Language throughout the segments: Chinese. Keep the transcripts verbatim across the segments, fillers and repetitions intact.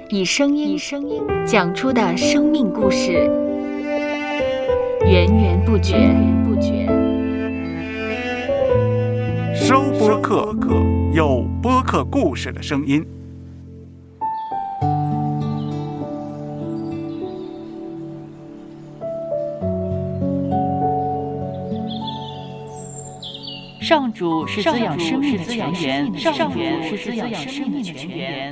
以声音讲出的生命故事，源源不绝。 收播客，有播客故事的声音。 上主是滋养生命的泉源，上主是滋养生命的泉源。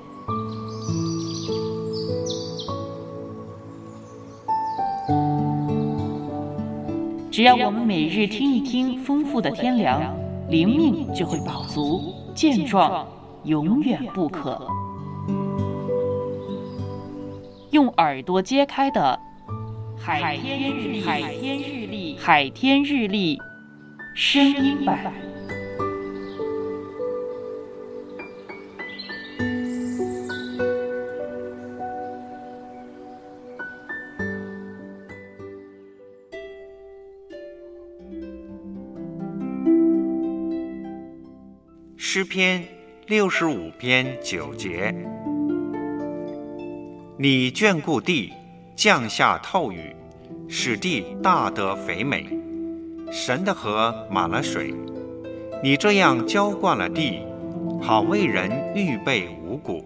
只要我们每日听一听丰富的天粮，灵命就会饱足健壮，永远不渴。用耳朵揭开的海天日历，海天日历，海天日历声音版。 诗篇六十五篇九节，你眷顾地，降下透雨，使地大得肥美。神的河满了水，你这样浇灌了地，好为人预备五谷。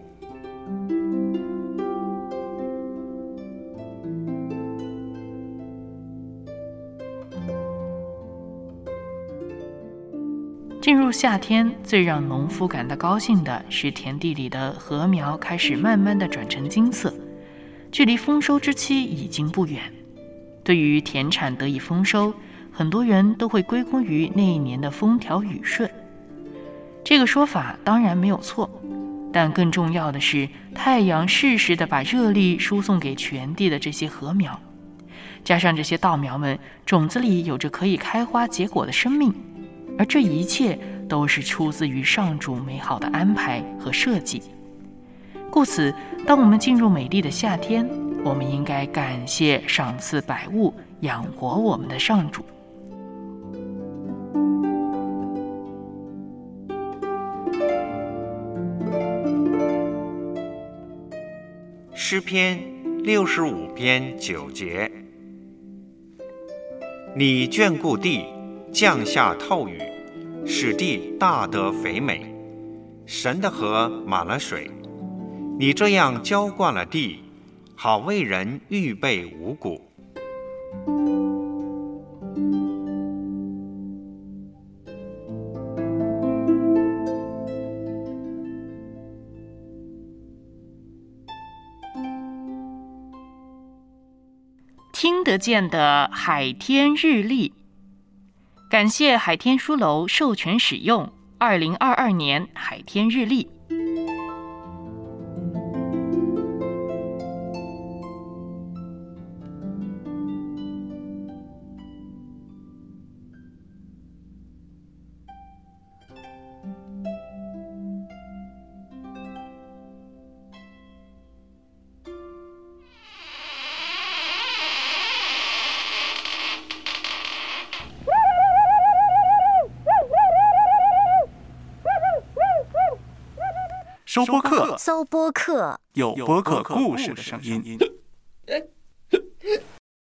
进入夏天，最让农夫感到高兴的是田地里的禾苗开始慢慢地转成金色，距离丰收之期已经不远。对于田产得以丰收，很多人都会归功于那一年的风调雨顺。这个说法当然没有错，但更重要的是，太阳适时地把热力输送给全地的这些禾苗，加上这些稻苗们种子里有着可以开花结果的生命，而这一切都是出自于上主美好的安排和设计。故此，当我们进入美丽的夏天，我们应该感谢赏赐百物养活我们的上主。 诗篇六十五篇九节，你眷顾地，降下透雨，使地大得肥美。神的河满了水，你这样浇灌了地，好为人预备五谷。 听得见的海天日历，感谢海天书楼授权使用二零二二年海天日历。 收播客， 搜播客， 有播客故事的声音。